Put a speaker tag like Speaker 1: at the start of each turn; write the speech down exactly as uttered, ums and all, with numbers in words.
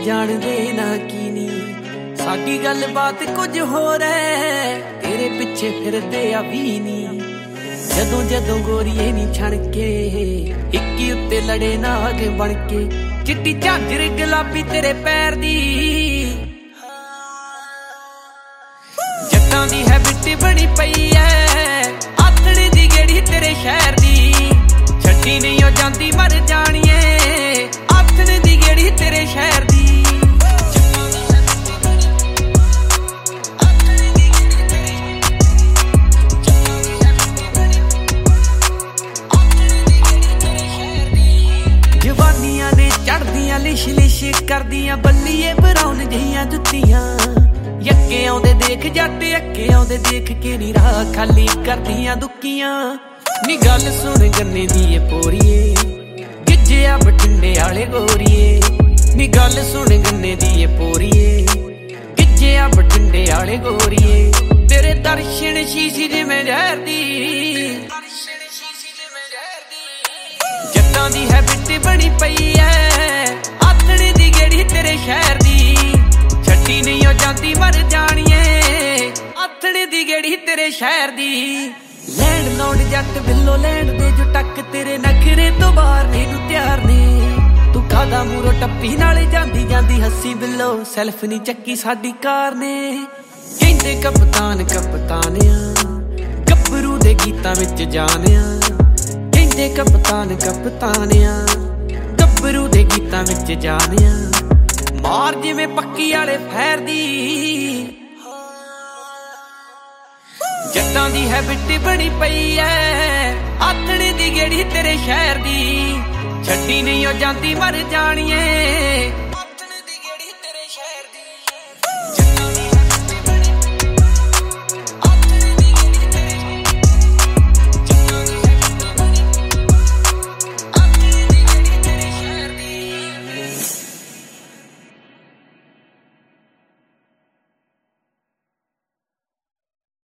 Speaker 1: ਜਾਣਦੇ ਨਾ ਕੀ ਨੀ ਸਾਡੀ ਗੱਲ ਬਾਤ ਕੁਝ ਹੋਰ ਹੈ ਤੇਰੇ ਪਿੱਛੇ ਫਿਰਦੇ ਆ ਵੀ ਨੀ ਜਦੋਂ ਜਦੋਂ ਗੋਰੀਏ ਨੀ ਛਣ ਕੇ ਇੱਕੀ ਉੱਤੇ ਲੜੇ ਨਾਗ ਬਣ ਕੇ ਚਿੱਟੀ ਝਾਂਜਰ ਗੁਲਾਬੀ ਤੇਰੇ ਪੈਰ ਦੀ ਜੱਟਾਂ ਦੀ ਹੈਬਿਟ ਬਣੀ ਪਈ ਐ ਆਥਣੇ ਦੀ ਗੇੜੀ ਤੇਰੇ ਸ਼ਹਿਰ ਦੀ ਛੱਡੀ ਨਹੀਂ ਉਹ ਜਾਂਦੀ ਮਰ ਜਾਣੀਏ ਆਥਣੇ ਦੀ ਗੇੜੀ ਤੇਰੇ ਸ਼ਹਿਰ ਦੀ ਜਵਾਨੀਆਂ ਨੇ ਚੜਦੀਆਂ ਲਿਸ਼ ਲਿਸ਼ ਕਰਦੀਆਂ ਬੱਲੀਏ ਬਰਾਉਨ ਜਿਹੀਆਂ ਜੁੱਤੀਆਂ ਯੱਕੇ ਆਉਂਦੇ ਦੇਖ ਜੱਟ ਅੱਕੇ ਆਉਂਦੇ ਦੇਖ ਕੇ ਨੀ ਰਾਹ ਖਾਲੀ ਕਰਦੀਆਂ ਦੁੱਕੀਆਂ ਨੀ ਗੱਲ ਸੁਣ ਗੰਨੇ ਦੀ ਏ ਪੋਰੀਏ ਗਿੱਜਿਆ ਬਠਿੰਡੇ ਵਾਲੇ ਗੋਰੀਏ ਨੀ ਗੱਲ ਸੁਣ ਗੰਨੇ ਦੀ ਏ ਪੋਰੀਏ ਗਿੱਜਿਆ ਬਠਿੰਡੇ ਵਾਲੇ ਗੋਰੀਏ ਤੇਰੇ ਦਰਸ਼ਨ ਸ਼ੀਸ਼ੀ ਜਿਵੇਂ ਜ਼ਹਿਰ ਦੀ ਜੱਟਾਂ ਦੀ ਹੈਬਿਟ ਬਣੀ ਪਈ ਐ ਆਥਣੇ ਦੀ ਗੇੜੀ ਤੇਰੇ ਸ਼ਹਿਰ ਦੀ ਛੱਡੀ ਨਹੀਂ ਉਹ ਜਾਂਦੀ ਮਰ ਜਾਣੀਏ ਆਥਣੇ ਦੀ ਗੇੜੀ ਤੇਰੇ ਸ਼ਹਿਰ ਦੀ ਲੈਂਡ ਲੋਡ ਜੱਟ ਬਿੱਲੋ ਲੈਂਡ ਦੇ ਜੋ ਟੱਕ ਤੇਰੇ ਨਖਰੇ ਤੋਂ ਬਾਹਰ ਨਹੀਂ ਨੂੰ ਤਿਆਰ ਨੇ ਤੂੰ ਕਾਦਾ ਮੂਰੋ ਟੱਪੀ ਨਾਲੇ ਜਾਂਦੀ ਜਾਂਦੀ ਹੱਸੀ ਬਿੱਲੋ ਸੈਲਫ ਨਹੀਂ ਚੱਕੀ ਸਾਡੀ ਕਾਰ ਨੇ ਕਹਿੰਦੇ ਕਪਤਾਨ ਕਪਤਾਨਿਆ ਗੱਭਰੂ ਦੇ ਗੀਤਾਂ ਵਿੱਚ ਜਾਣਿਆ ਕਹਿੰਦੇ ਕਪਤਾਨ ਕਪਤਾਨਿਆ ਗੱਭਰੂ ਦੇ ਗੀਤਾਂ ਵਿੱਚ ਜਾਣਿਆ ਮਾਰ ਜਿਵੇਂ ਪੱਕੀ ਵਾਲੇ ਫੈਰ ਦੀ ਜੱਟਾਂ ਦੀ ਹੈਬਿਟ ਬਣੀ ਪਈ ਐ ਆਥਣੇ ਦੀ ਗੇੜੀ ਤੇਰੇ ਸ਼ਹਿਰ ਦੀ ਛੱਡੀ ਨਹੀਂ ਉਹ ਜਾਂਦੀ ਮਰ ਜਾਣੀਏ